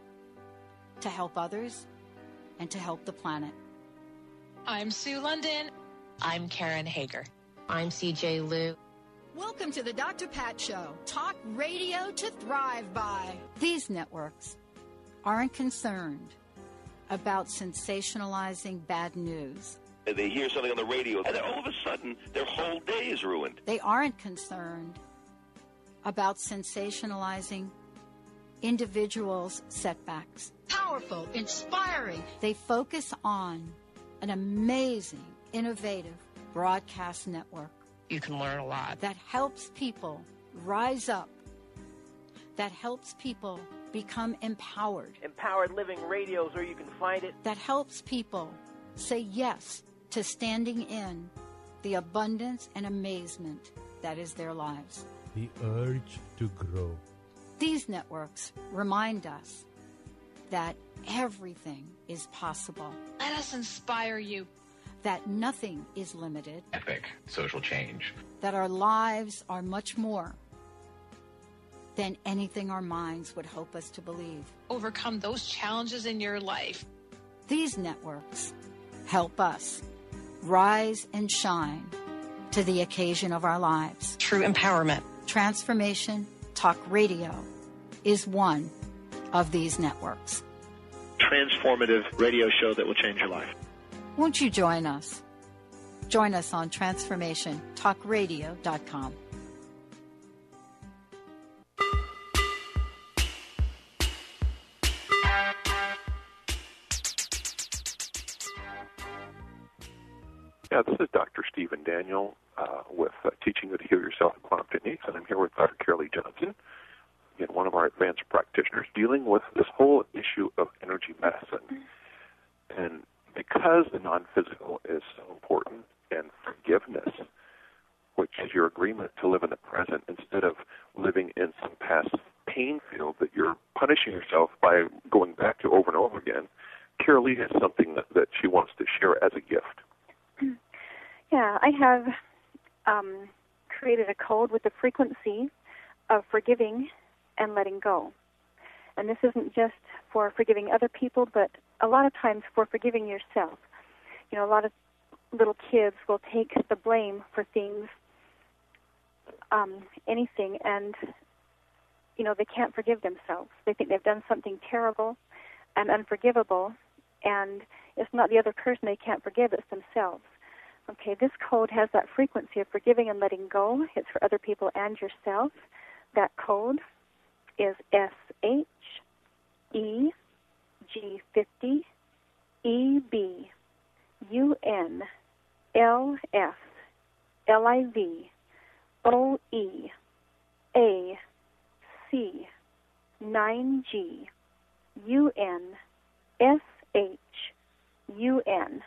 to help others, and to help the planet.
I'm Sue London. I'm Karen Hager. I'm CJ Liu.
Welcome to the Dr. Pat Show. Talk radio to thrive by. These networks aren't concerned about sensationalizing bad news.
They hear something on the radio, and then all of a sudden, their whole day is ruined.
They aren't concerned about sensationalizing individuals' setbacks. Powerful, inspiring. They focus on an amazing, innovative broadcast network.
You can learn a lot.
That helps people rise up. That helps people become empowered.
Empowered Living Radio is where you can find it.
That helps people say yes to standing in the abundance and amazement that is their lives.
The urge to grow.
These networks remind us that everything is possible.
Let us inspire you.
That nothing is limited.
Epic social change.
That our lives are much more than anything our minds would hope us to believe.
Overcome those challenges in your life.
These networks help us rise and shine to the occasion of our lives.
True empowerment.
Transformation Talk Radio is one of these networks.
Transformative radio show that will change your life.
Won't you join us? Join us on TransformationTalkRadio.com.
Yeah, this is Dr. Stephen Daniel with Teaching You to Heal Yourself in Quantum Techniques, and I'm here with Dr. Carolee Johnson, again, one of our advanced practitioners, dealing with this whole issue of energy medicine. And because the non-physical is so important, and forgiveness, which is your agreement to live in the present instead of living in some past pain field that you're punishing yourself by going back to over and over again, Carolee has something that she wants to share as a gift.
Yeah, I have created a code with the frequency of forgiving and letting go. And this isn't just for forgiving other people, but a lot of times for forgiving yourself. You know, a lot of little kids will take the blame for things, anything, and, you know, they can't forgive themselves. They think they've done something terrible and unforgivable, and it's not the other person they can't forgive, it's themselves. Okay, this code has that frequency of forgiving and letting go. It's for other people and yourself. That code is SHELFELIV-OE-9G-UNLIV-OE-A-C-9G-UNSHUN.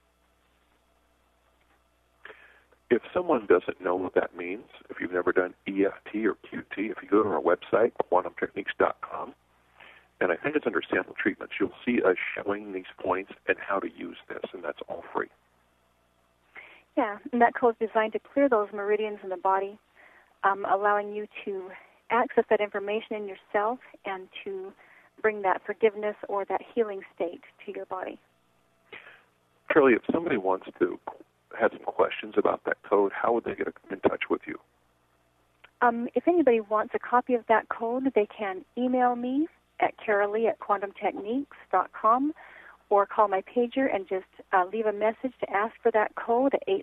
If someone doesn't know what that means, if you've never done EFT or QT, if you go to our website, quantumtechniques.com, and I think it's under sample treatments, you'll see us showing these points and how to use this, and that's all free.
Yeah, and that code is designed to clear those meridians in the body, allowing you to access that information in yourself and to bring that forgiveness or that healing state to your body.
Carolee, if somebody wants to have some questions about that code, how would they get in touch with you?
If anybody wants a copy of that code, they can email me at carolee@quantumtechniques.com or call my pager and just leave a message to ask for that code at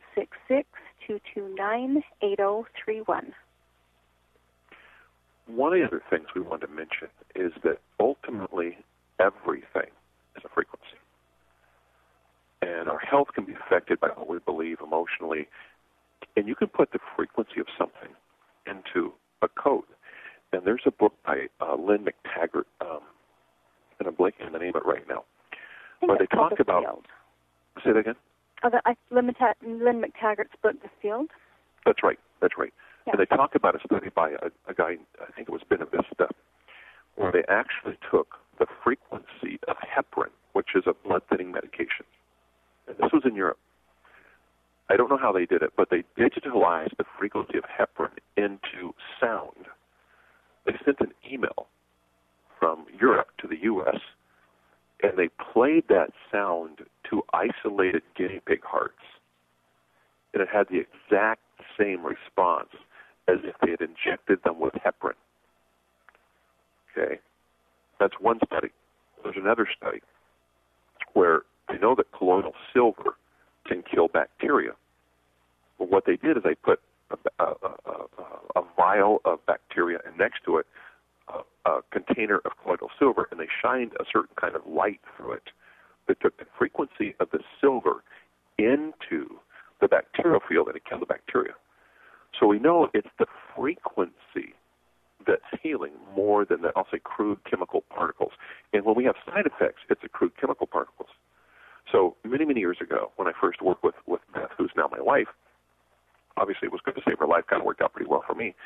866-229-8031.
One of the other things we want to mention is that ultimately everything is a frequency. And our health can be affected by what we believe emotionally. And you can put the frequency of something into a code. And there's a book by Lynn McTaggart, and I'm blanking on the name of it right now, where they talk about...
Field.
Say that again?
Lynn McTaggart's book, The Field.
That's right.
Yeah.
And they talk about a study by a guy, I think it was Benavista, where they actually took the frequency of heparin, which is a blood-thinning medication. And this was in Europe. I don't know how they did it, but they digitalized the frequency of heparin into sound. They sent an email from Europe to the U.S., and they played that sound to isolated guinea pig hearts. and it had the exact same response as if they had injected them with heparin. Okay? That's one study. There's another study where they know that colloidal silver can kill bacteria. Well, what they did is they put a vial of bacteria, and next to it a container of colloidal silver, and they shined a certain kind of light through it that took the frequency of the silver into the bacterial field, and it killed the bacteria. So we know it's the frequency that's healing more than the, I'll say, crude chemical particles. And when we have side effects, it's the crude chemical particles. So many, many years ago, when I first worked with Beth, who's now my wife, obviously it was good to save her life, kind of worked out pretty well for me.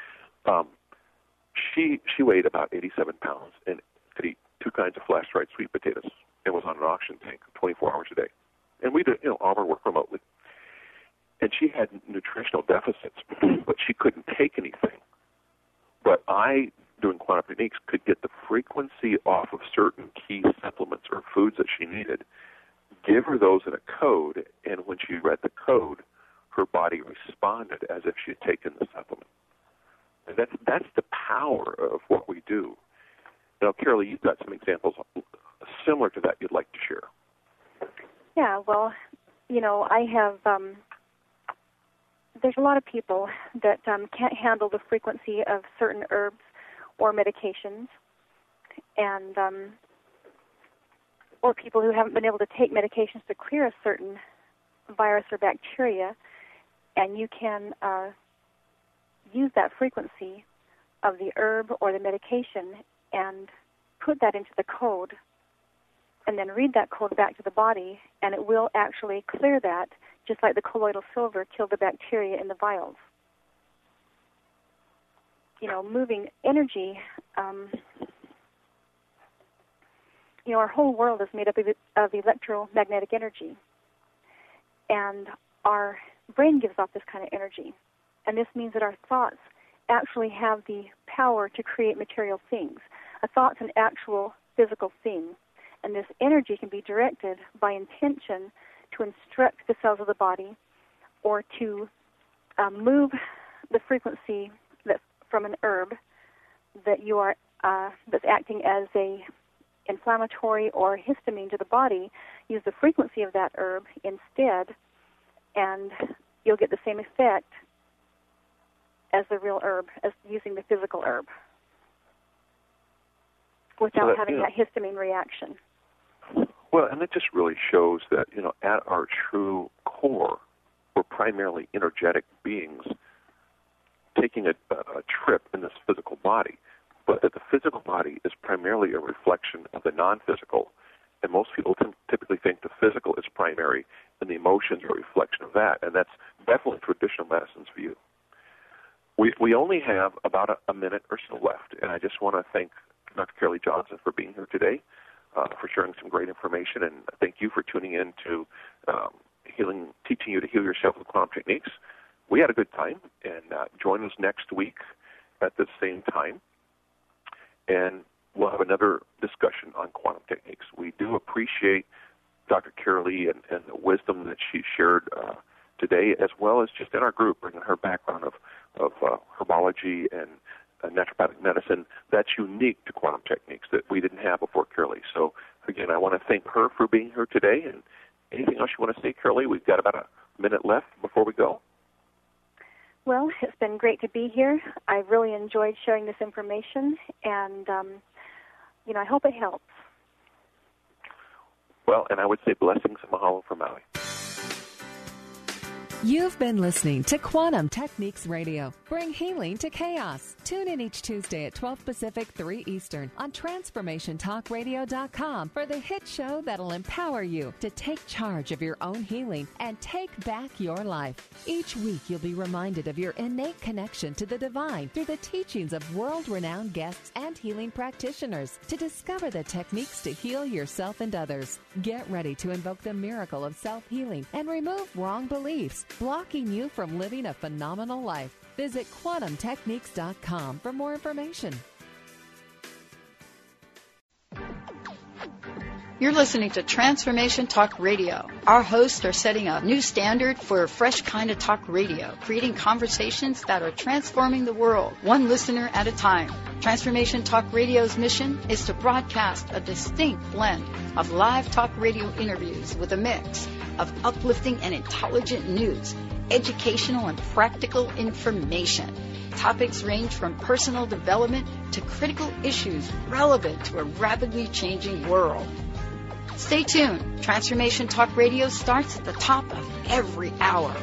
She weighed about 87 pounds and could eat 2 kinds of flash-dried sweet potatoes and was on an oxygen tank 24 hours a day. And we did, all of our work remotely. And she had nutritional deficits, but she couldn't take anything. But I, doing quantum techniques, could get the frequency off of certain key supplements or foods that she needed, give her those in a code, and when she read the code, her body responded as if she had taken the supplement. And that's the power of what we do. Now, Carolee, you've got some examples similar to that you'd like to share.
Yeah, well, I have, there's a lot of people that can't handle the frequency of certain herbs or medications, and or people who haven't been able to take medications to clear a certain virus or bacteria, and you can use that frequency of the herb or the medication and put that into the code and then read that code back to the body, and it will actually clear that, just like the colloidal silver killed the bacteria in the vials. Moving energy, our whole world is made up of electromagnetic energy, and our brain gives off this kind of energy. And this means that our thoughts actually have the power to create material things. A thought's an actual physical thing. And this energy can be directed by intention to instruct the cells of the body or to move the frequency from an herb that you are that's acting as a inflammatory or histamine to the body. Use the frequency of that herb instead, and you'll get the same effect as the real herb, as using the physical herb, without having that histamine reaction.
Well, and it just really shows that, at our true core, we're primarily energetic beings taking a trip in this physical body, but that the physical body is primarily a reflection of the non-physical, and most people typically think the physical is primary and the emotions are a reflection of that, and that's definitely traditional medicine's view. We only have about a minute or so left, and I just want to thank Dr. Carolee Johnson for being here today, for sharing some great information, and thank you for tuning in to teaching you to heal yourself with quantum techniques. We had a good time, and join us next week at the same time, and we'll have another discussion on quantum techniques. We do appreciate Dr. Carolee and the wisdom that she shared today, as well as just in our group, bringing her background of herbology and naturopathic medicine that's unique to quantum techniques that we didn't have before Carolee. So, again, I want to thank her for being here today. And anything else you want to say, Carolee? We've got about a minute left before we go.
Well, it's been great to be here. I really enjoyed sharing this information, and, I hope it helps.
Well, and I would say blessings and mahalo from Maui.
You've been listening to Quantum Techniques Radio. Bring healing to chaos. Tune in each Tuesday at 12 Pacific, 3 Eastern on TransformationTalkRadio.com for the hit show that'll empower you to take charge of your own healing and take back your life. Each week you'll be reminded of your innate connection to the divine through the teachings of world-renowned guests and healing practitioners to discover the techniques to heal yourself and others. Get ready to invoke the miracle of self-healing and remove wrong beliefs, blocking you from living a phenomenal life. Visit quantumtechniques.com for more information.
You're listening to Transformation Talk Radio. Our hosts are setting a new standard for a fresh kind of talk radio, creating conversations that are transforming the world, one listener at a time. Transformation Talk Radio's mission is to broadcast a distinct blend of live talk radio interviews with a mix of uplifting and intelligent news, educational and practical information. Topics range from personal development to critical issues relevant to a rapidly changing world. Stay tuned. Transformation Talk Radio starts at the top of every hour.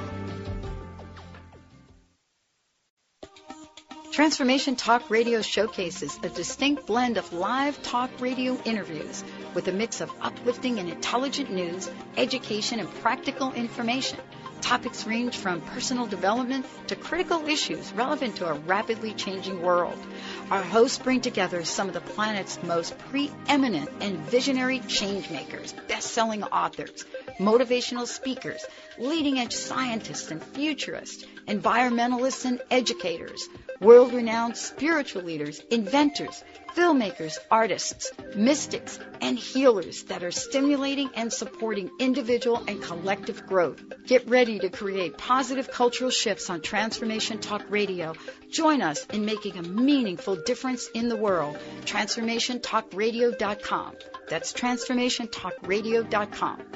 Transformation Talk Radio showcases a distinct blend of live talk radio interviews with a mix of uplifting and intelligent news, education, and practical information. Topics range from personal development to critical issues relevant to a rapidly changing world. Our hosts bring together some of the planet's most preeminent and visionary change makers, best-selling authors, motivational speakers, leading-edge scientists and futurists, environmentalists and educators, world-renowned spiritual leaders, inventors, filmmakers, artists, mystics, and healers that are stimulating and supporting individual and collective growth. Get ready to create positive cultural shifts on Transformation Talk Radio. Join us in making a meaningful difference in the world. TransformationTalkRadio.com. That's TransformationTalkRadio.com.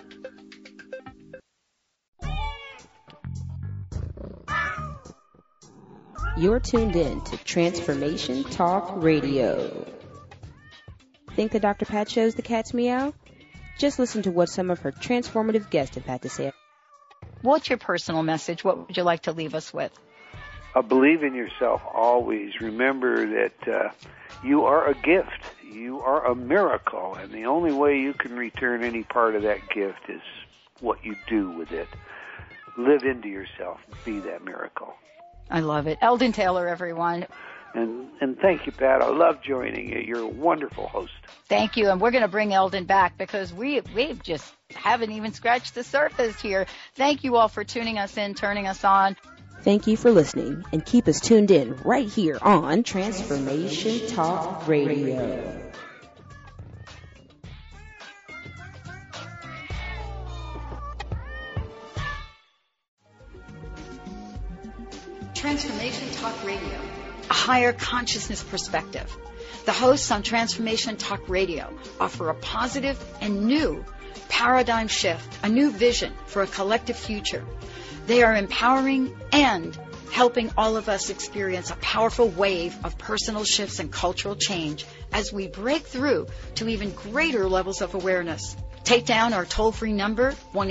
You're tuned in to Transformation Talk Radio. Think that Dr. Pat shows the cat's meow? Just listen to what some of her transformative guests have had to say.
What's your personal message? What would you like to leave us with?
Believe in yourself always. Remember that you are a gift. You are a miracle, and the only way you can return any part of that gift is what you do with it. Live into yourself. Be that miracle.
I love it. Eldon Taylor, everyone.
And thank you, Pat. I love joining you. You're a wonderful host.
Thank you. And we're going to bring Eldon back because we just haven't even scratched the surface here. Thank you all for tuning us in, turning us on.
Thank you for listening, and keep us tuned in right here on Transformation Talk Radio.
Transformation Talk Radio, a higher consciousness perspective. The hosts on Transformation Talk Radio offer a positive and new paradigm shift, a new vision for a collective future. They are empowering and helping all of us experience a powerful wave of personal shifts and cultural change as we break through to even greater levels of awareness. Take down our toll-free number,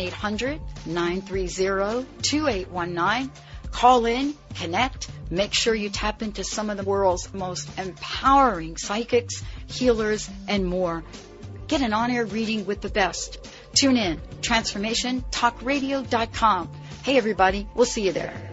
1-800-930-2819. Call in, connect, make sure you tap into some of the world's most empowering psychics, healers, and more. Get an on-air reading with the best. Tune in, TransformationTalkRadio.com. Hey, everybody, we'll see you there.